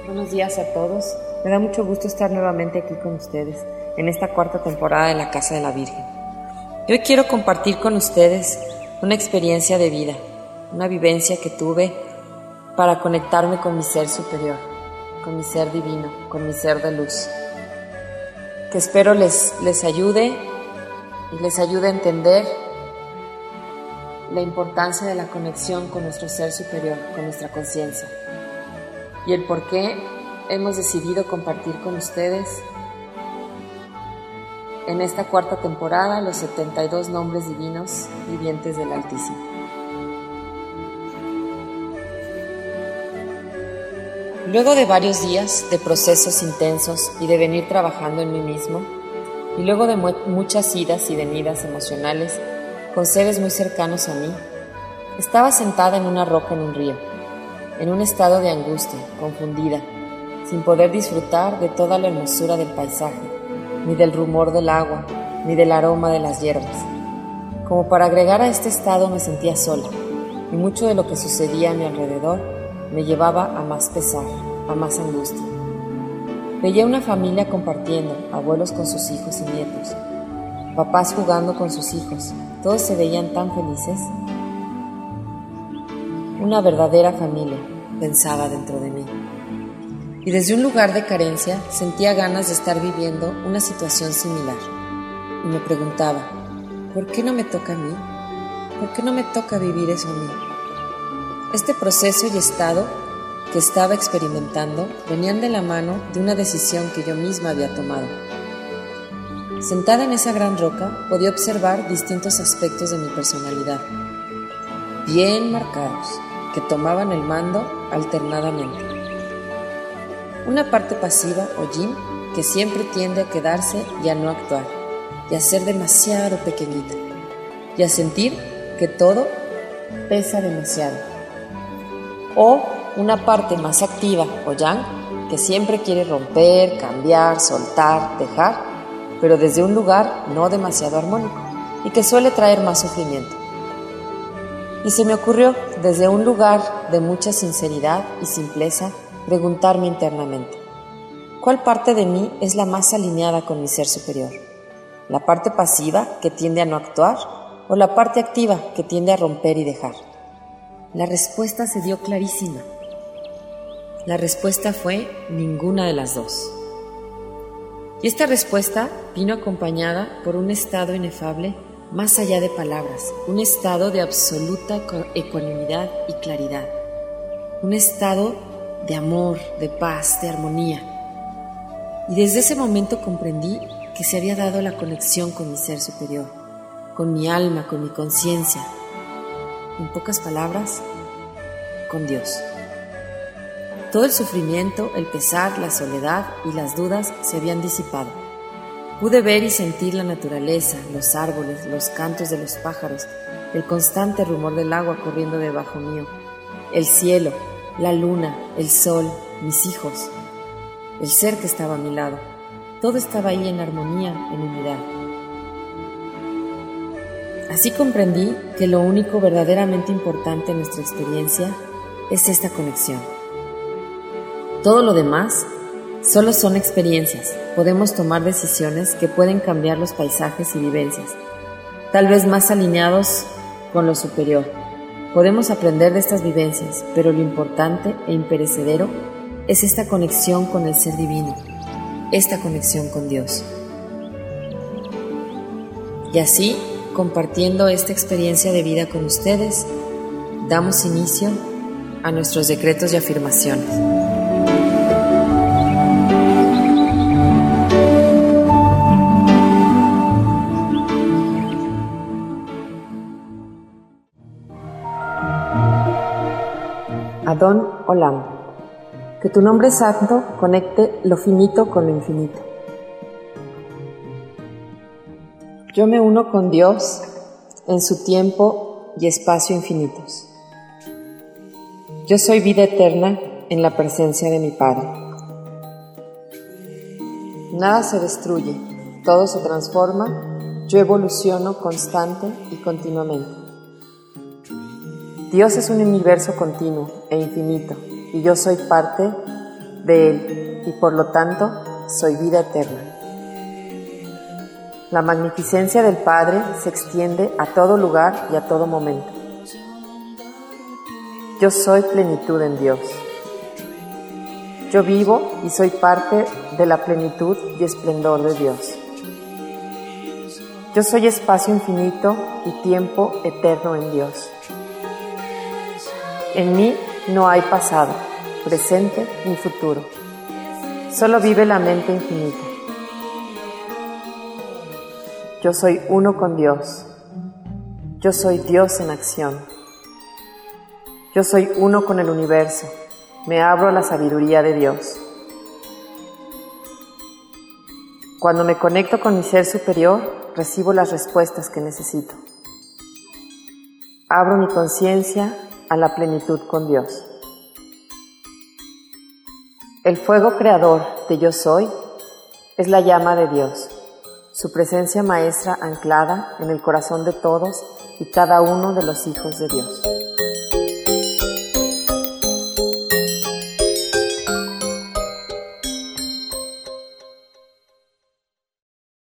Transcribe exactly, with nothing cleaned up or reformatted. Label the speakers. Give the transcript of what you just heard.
Speaker 1: Buenos días a todos. Me da mucho gusto estar nuevamente aquí con ustedes en esta cuarta temporada de la Casa de la Virgen. Y hoy quiero compartir con ustedes una experiencia de vida, una vivencia que tuve para conectarme con mi ser superior, con mi ser divino, con mi ser de luz, que espero les, les ayude y les ayude a entender la importancia de la conexión con nuestro ser superior, con nuestra conciencia, y el por qué hemos decidido compartir con ustedes en esta cuarta temporada los setenta y dos nombres divinos vivientes del Altísimo. Luego de varios días de procesos intensos y de venir trabajando en mí mismo, y luego de mu- muchas idas y venidas emocionales con seres muy cercanos a mí, estaba sentada en una roca en un río, en un estado de angustia, confundida, sin poder disfrutar de toda la hermosura del paisaje, ni del rumor del agua, ni del aroma de las hierbas. Como para agregar a este estado me sentía sola, y mucho de lo que sucedía a mi alrededor me llevaba a más pesar, a más angustia. Veía una familia compartiendo, abuelos con sus hijos y nietos, papás jugando con sus hijos, todos se veían tan felices. Una verdadera familia, pensaba dentro de mí. Y desde un lugar de carencia sentía ganas de estar viviendo una situación similar. Y me preguntaba, ¿por qué no me toca a mí? ¿Por qué no me toca vivir eso a mí? Este proceso y estado que estaba experimentando venían de la mano de una decisión que yo misma había tomado. Sentada en esa gran roca podía observar distintos aspectos de mi personalidad, bien marcados, que tomaban el mando alternadamente. Una parte pasiva o yin que siempre tiende a quedarse y a no actuar, y a ser demasiado pequeñita, y a sentir que todo pesa demasiado. O una parte más activa o yang que siempre quiere romper, cambiar, soltar, dejar, pero desde un lugar no demasiado armónico y que suele traer más sufrimiento. Y se me ocurrió, desde un lugar de mucha sinceridad y simpleza, preguntarme internamente, ¿cuál parte de mí es la más alineada con mi ser superior? ¿La parte pasiva, que tiende a no actuar, o la parte activa, que tiende a romper y dejar? La respuesta se dio clarísima. La respuesta fue ninguna de las dos. Y esta respuesta vino acompañada por un estado inefable más allá de palabras, un estado de absoluta ecuanimidad y claridad, un estado de amor, de paz, de armonía. Y desde ese momento comprendí que se había dado la conexión con mi ser superior, con mi alma, con mi conciencia. En pocas palabras, con Dios. Todo el sufrimiento, el pesar, la soledad y las dudas se habían disipado. Pude ver y sentir la naturaleza, los árboles, los cantos de los pájaros, el constante rumor del agua corriendo debajo mío, el cielo, la luna, el sol, mis hijos, el ser que estaba a mi lado. Todo estaba ahí en armonía, en unidad. Así comprendí que lo único verdaderamente importante en nuestra experiencia es esta conexión. Todo lo demás solo son experiencias. Podemos tomar decisiones que pueden cambiar los paisajes y vivencias, tal vez más alineados con lo superior. Podemos aprender de estas vivencias, pero lo importante e imperecedero es esta conexión con el ser divino, esta conexión con Dios. Y así, compartiendo esta experiencia de vida con ustedes, damos inicio a nuestros decretos y afirmaciones. Adón Olam, que tu nombre santo conecte lo finito con lo infinito. Yo me uno con Dios en su tiempo y espacio infinitos. Yo soy vida eterna en la presencia de mi Padre. Nada se destruye, todo se transforma, yo evoluciono constante y continuamente. Dios es un universo continuo e infinito, y yo soy parte de Él y por lo tanto soy vida eterna. La magnificencia del Padre se extiende a todo lugar y a todo momento. Yo soy plenitud en Dios. Yo vivo y soy parte de la plenitud y esplendor de Dios. Yo soy espacio infinito y tiempo eterno en Dios. En mí no hay pasado, presente ni futuro. Solo vive la mente infinita. Yo soy uno con Dios. Yo soy Dios en acción. Yo soy uno con el universo. Me abro a la sabiduría de Dios. Cuando me conecto con mi ser superior, recibo las respuestas que necesito. Abro mi conciencia a la plenitud con Dios. El fuego creador de Yo Soy es la llama de Dios, su presencia maestra anclada en el corazón de todos y cada uno de los hijos de Dios.